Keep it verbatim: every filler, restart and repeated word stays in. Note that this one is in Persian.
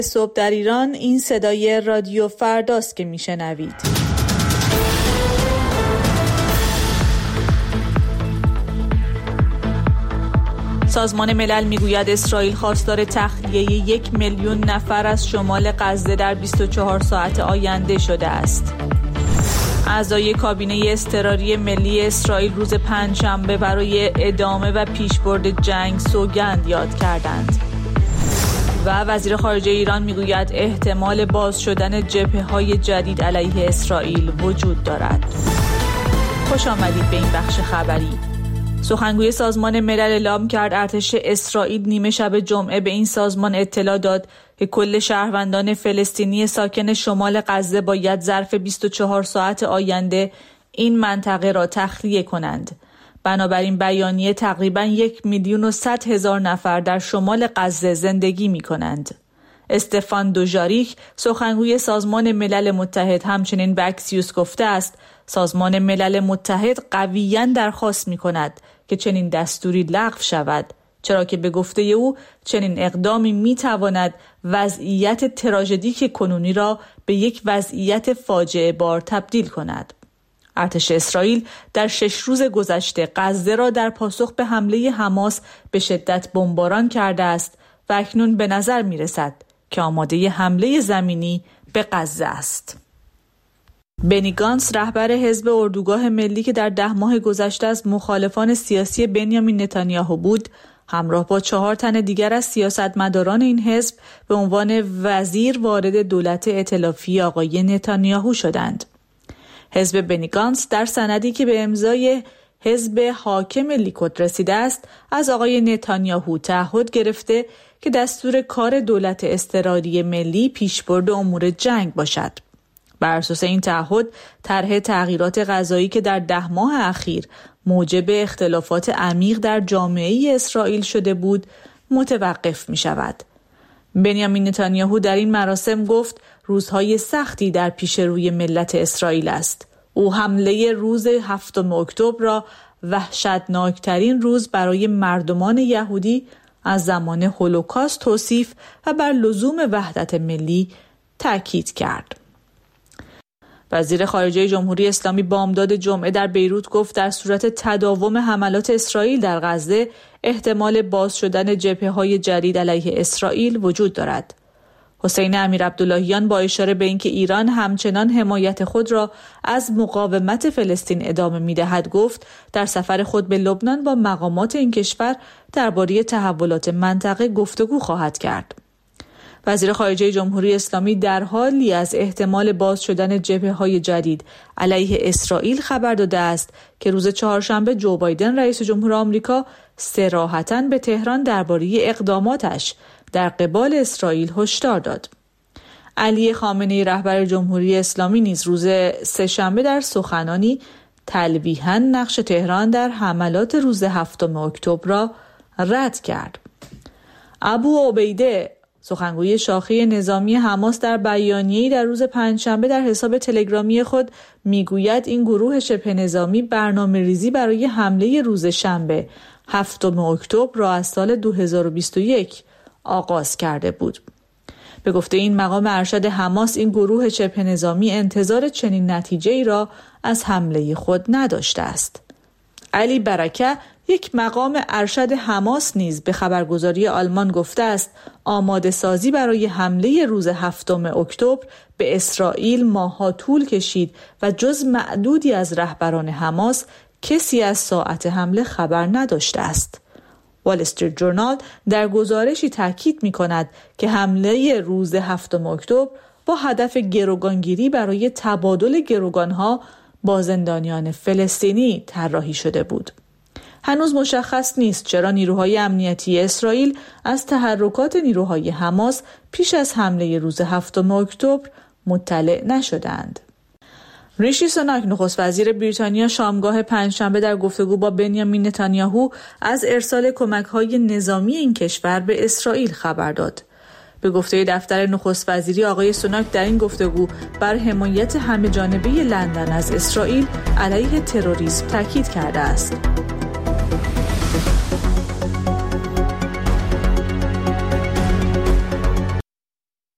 صبح در ایران، این صدای رادیو فرداست که میشنوید. سازمان ملل میگوید اسرائیل خواستار تخلیه یک میلیون نفر از شمال غزه در بیست و چهار ساعت آینده شده است. اعضای کابینه اضطراری ملی اسرائیل روز پنجشنبه برای ادامه و پیشبرد جنگ سوگند یاد کردند. و وزیر خارجه ایران میگوید احتمال باز شدن جبهه‌های جدید علیه اسرائیل وجود دارد. خوش آمدید به این بخش خبری. سخنگوی سازمان ملل اعلام کرد ارتش اسرائیل نیمه شب جمعه به این سازمان اطلاع داد که کل شهروندان فلسطینی ساکن شمال غزه باید ظرف بیست و چهار ساعت آینده این منطقه را تخلیه کنند. بنابراین بیانیه تقریباً یک میلیون و صد هزار نفر در شمال غزه زندگی می کنند. استفان دوژاریک سخنگوی سازمان ملل متحد همچنین به اکسیوس گفته است سازمان ملل متحد قویاً درخواست می کند که چنین دستوری لغو شود، چرا که به گفته او چنین اقدامی می تواند وضعیت تراژدیک کنونی را به یک وضعیت فاجعه بار تبدیل کند. ارتش اسرائیل در شش روز گذشته غزه را در پاسخ به حمله حماس به شدت بمباران کرده است و اکنون به نظر می رسد که آماده حمله زمینی به غزه است. بنی گانتس رهبر حزب اردوگاه ملی که در ده ماه گذشته از مخالفان سیاسی بنیامین نتانیاهو بود، همراه با چهار تن دیگر از سیاستمداران این حزب به عنوان وزیر وارد دولت ائتلافی آقای نتانیاهو شدند. حزب بنی گانتس در سندی که به امضای حزب حاکم لیکود رسیده است، از آقای نتانیاهو تعهد گرفته که دستور کار دولت اضطراری ملی پیشبرد امور جنگ باشد. بر اساس این تعهد، طرح تغییرات قضایی که در ده ماه اخیر موجب اختلافات عمیق در جامعه اسرائیل شده بود، متوقف می شود. بنیامین نتانیاهو در این مراسم گفت روزهای سختی در پیش روی ملت اسرائیل است. او حمله روز هفتم اکتبر را وحشتناکترین روز برای مردمان یهودی از زمان هولوکاست توصیف و بر لزوم وحدت ملی تاکید کرد. وزیر خارجه جمهوری اسلامی بامداد جمعه در بیروت گفت در صورت تداوم حملات اسرائیل در غزه احتمال باز شدن جبهه‌های جدید علیه اسرائیل وجود دارد. حسین امیرعبداللهیان با اشاره به اینکه ایران همچنان حمایت خود را از مقاومت فلسطین ادامه می‌دهد گفت در سفر خود به لبنان با مقامات این کشور درباره تحولات منطقه گفتگو خواهد کرد. وزیر خارجه جمهوری اسلامی در حالی از احتمال باز شدن جبهه‌های جدید علیه اسرائیل خبر داده است که روز چهارشنبه جو بایدن رئیس جمهور آمریکا صراحتاً به تهران درباره اقداماتش در قبال اسرائیل هشدار داد. علی خامنه‌ای رهبر جمهوری اسلامی نیز روز سه‌شنبه در سخنانی تلویحاً نقش تهران در حملات روز هفتم اکتبر را رد کرد. ابو عبیده سخنگوی شاخه نظامی حماس در بیانیه‌ای در روز پنجشنبه در حساب تلگرامی خود میگوید این گروه شبه نظامی برنامه‌ریزی برای حمله روز شنبه هفتم اکتبر را از سال دو هزار و بیست و یک آغاز کرده بود. به گفته این مقام ارشد حماس این گروه شبه نظامی انتظار چنین نتیجه‌ای را از حمله خود نداشته است. علی برکه یک مقام ارشد حماس نیز به خبرگزاری آلمان گفته است آماده سازی برای حمله روز هفتم اکتبر به اسرائیل ماه‌ها طول کشید و جز معدودی از رهبران حماس کسی از ساعت حمله خبر نداشته است. وال استریت جورنال در گزارشی تاکید می‌کند که حمله روز هفتم اکتبر با هدف گروگانگیری برای تبادل گروگان‌ها با زندانیان فلسطینی طراحی شده بود. هنوز مشخص نیست چرا نیروهای امنیتی اسرائیل از تحرکات نیروهای حماس پیش از حمله روز هفتم اکتبر مطلع نشدند. ریشی سوناک نخست وزیر بریتانیا شامگاه پنجشنبه در گفتگو با بنیامین نتانیاهو از ارسال کمک‌های نظامی این کشور به اسرائیل خبر داد. به گفته دفتر نخست وزیری آقای سوناک در این گفتگو بر حمایت همه‌جانبه لندن از اسرائیل علیه تروریسم تاکید کرده است.